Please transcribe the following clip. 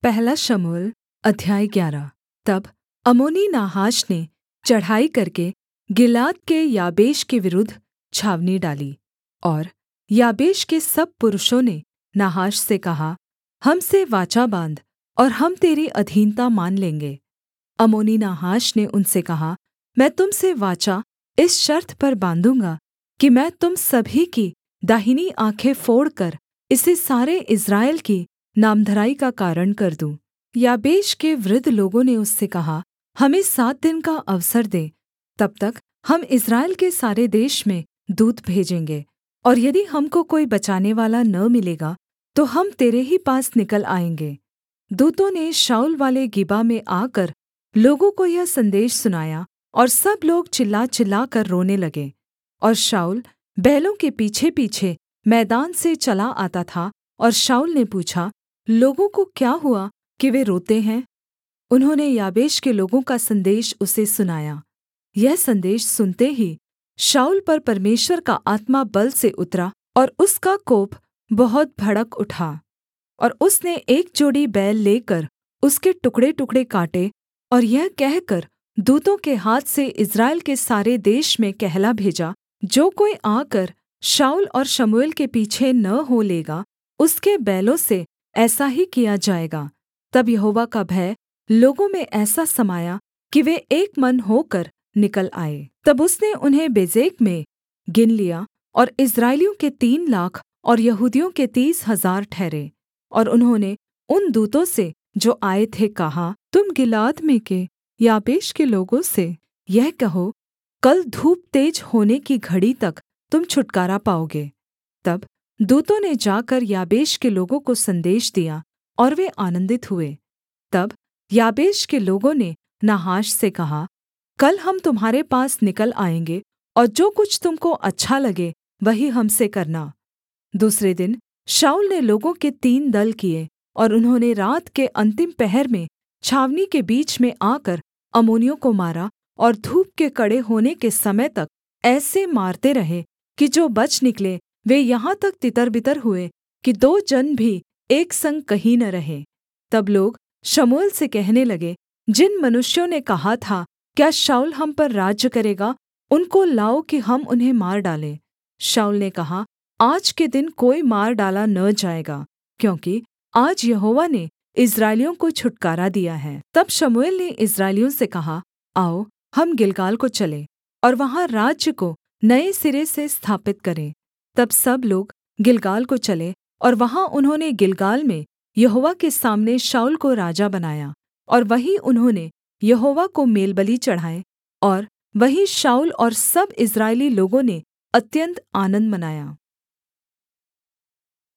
पहला शमूएल अध्याय 11। तब अम्मोनी नाहाश ने चढ़ाई करके गिलाद के याबेश के विरुद्ध छावनी डाली। और याबेश के सब पुरुषों ने नाहाश से कहा, हम से वाचा बाँध और हम तेरी अधीनता मान लेंगे। अम्मोनी नाहाश ने उनसे कहा, मैं तुम से वाचा इस शर्त पर बाँधूँगा कि मैं तुम सभी की दाहिनी आँखें फोड़कर इसे सारे इस्राएल की नामधराई का कारण कर दूँ। याबेश के वृद्ध लोगों ने उससे कहा, हमें 7 दिन का अवसर दे, तब तक हम इस्राएल के सारे देश में दूत भेजेंगे, और यदि हमको कोई बचानेवाला न मिलेगा तो हम तेरे ही पास निकल आएँगे। दूतों ने शाऊल वाले गिबा में आकर लोगों को यह संदेश सुनाया, और सब लोग चिल्ला चिल्लाकर रोने लगे। और शाऊल बैलों के पीछे-पीछे मैदान से चला आता था, और शाऊल ने पूछा, लोगों को क्या हुआ कि वे रोते हैं? उन्होंने याबेश के लोगों का संदेश उसे सुनाया। यह संदेश सुनते ही शाऊल पर परमेश्वर का आत्मा बल से उतरा, और उसका कोप बहुत भड़क उठा। और उसने एक जोड़ी बैल लेकर उसके टुकड़ेटुकड़े काटे, और यह कहकर दूतों के हाथ से इस्राएल के सारे देश में कहला भेजा, जो कोई आकर शाऊल और शमूएल के पीछे न हो लेगा, उसके बैलों से ऐसा ही किया जाएगा। तब यहोवा का भय लोगों में ऐसा समाया कि वे एक मन होकर निकल आए। तब उसने उन्हें बेजेक में गिन लिया, और इस्राएलियों के 3 लाख और यहूदियों के 30,000 ठहरे। और उन्होंने उन दूतों से जो आए थे कहा, तुम गिलाद में के याबेश के लोगों से यह कहो, कल धूप तेज होने की घड़ी तक तुम छुटकारा पाओगे। तब दूतों ने जाकर याबेश के लोगों को संदेश दिया, और वे आनन्दित हुए। तब याबेश के लोगों ने नाहाश से कहा, कल हम तुम्हारे पास निकल आएँगे, और जो कुछ तुम को अच्छा लगे वही हमसे करना। दूसरे दिन शाऊल ने लोगों के 3 दल किए, और उन्होंने रात के अन्तिम पहर में छावनी के बीच में आकर अम्मोनियों को मारा, और धूप के कड़े होने के समय तक ऐसे मारते रहे कि जो बच निकले वे यहाँ तक तितरबितर हुए कि 2 जन भी एक संग कहीं न रहे। तब लोग शमूएल से कहने लगे, जिन मनुष्यों ने कहा था क्या शाऊल हम पर राज्य करेगा, उनको लाओ कि हम उन्हें मार डालें। शाऊल ने कहा, आज के दिन कोई मार डाला न जाएगा, क्योंकि आज यहोवा ने इस्राएलियों को छुटकारा दिया है। तब शमूएल ने इस्राएलियों से कहा, आओ हम गिलगाल को चलें, और वहाँ राज्य को नए सिरे से स्थापित करें। तब सब लोग गिलगाल को चले, और वहाँ उन्होंने गिलगाल में यहोवा के सामने शाऊल को राजा बनाया, और वहीं उन्होंने यहोवा को मेलबलि चढ़ाए, और वहीं शाऊल और सब इस्राएली लोगों ने अत्यन्त आनन्द मनाया।